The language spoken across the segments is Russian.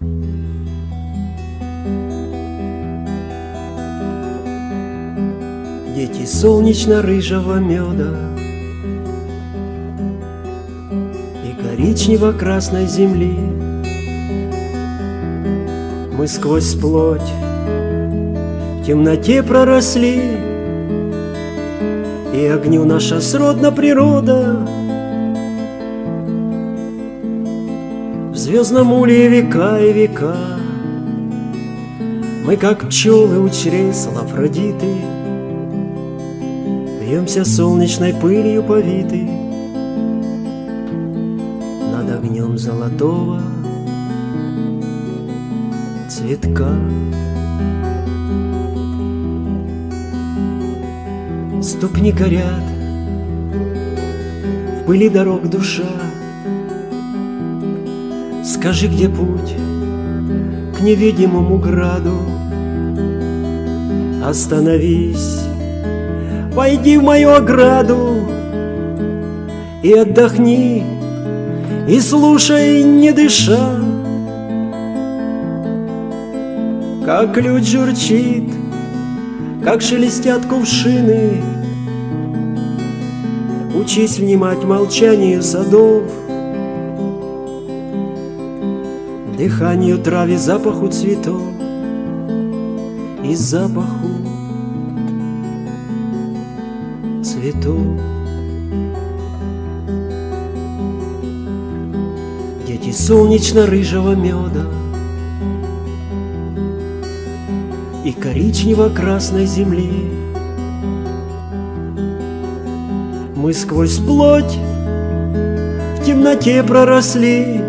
Дети солнечно-рыжего меда и коричнево-красной земли. Мы сквозь плоть в темноте проросли, и огню наша сродна природа. В звездном улье века и века мы, как пчелы у чресл Афродиты, вьемся солнечной пылью повиты над огнем золотого цветка. Ступни горят, в пыли дорог душа. Скажи, где путь к невидимому граду? Остановись, войди в мою ограду и отдохни, и слушай, не дыша, как ключ журчит, как шелестят кувшины. Учись внимать молчанию садов, дыханию трав и запаху цветов, и запаху цветов. Дети солнечно-рыжего меда и коричнево-красной земли. Мы сквозь плоть в темноте проросли,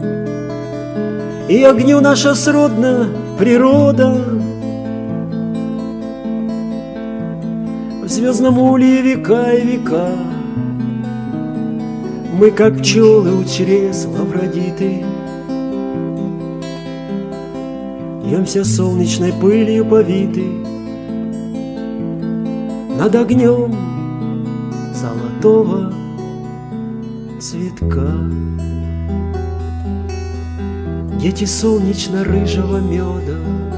и огню наша сродна природа. В звездном улье века и века мы, как пчелы у чресл Афродиты, вьемся солнечной пылью повиты над огнем золотого цветка. Дети солнечно-рыжего меда